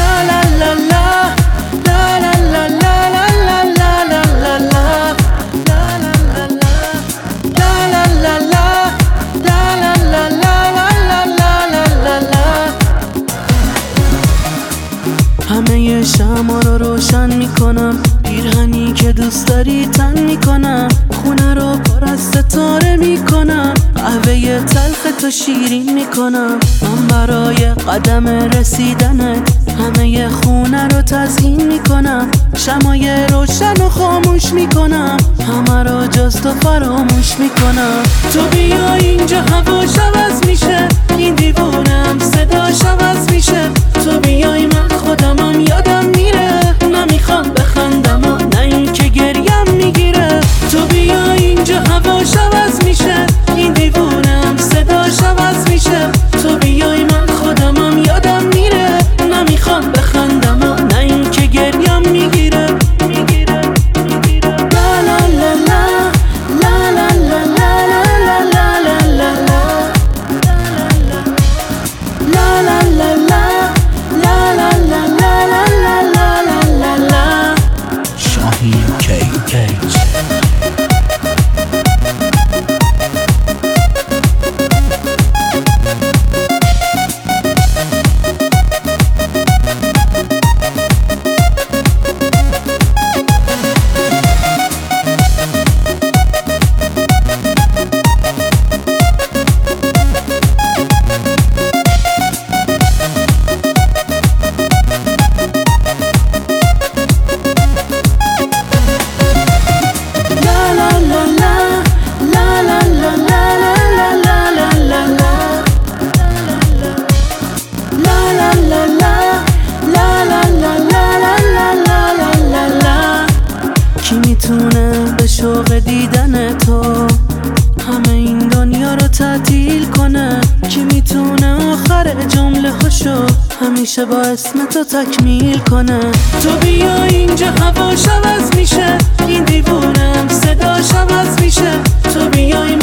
همه شمع رو روشن میکنم، پیرهنی که دوست داری تن میکنم، خونه رو پر از ستاره میکنم، قهوه تلخ تو شیرین میکنم. من برای قدم رسیدنت همه خونه رو تزیین میکنم، شمعای روشن و خاموش میکنم، همه رو جز تو فراموش میکنم. تو بیا اینجا هواش عوض میشه، این دیوونم صداش عوض میشه. تو بیای من خودمم یادم میره، نمیخوام بخندم و نه این که گریم میگیره. تو بیا اینجا هواش عوض میشه، این دیوونم صداش عوض میشه. تو بیای من خودمم یادم میره، نمیخوام بخندم و نه این که گریم میگیره. لا لا لا لا لا لا لا لا لا لا لا لا لا لا. شاهین KH. کی میتونه به شوق دیدن تو همه این دنیا رو تعطیل کنه؟ کی میتونه آخر جمله هاشو همیشه با اسم تو تکمیل کنه؟ تو بیا اینجا هواش عوض میشه، این دیوونم صداش عوض میشه. تو بیای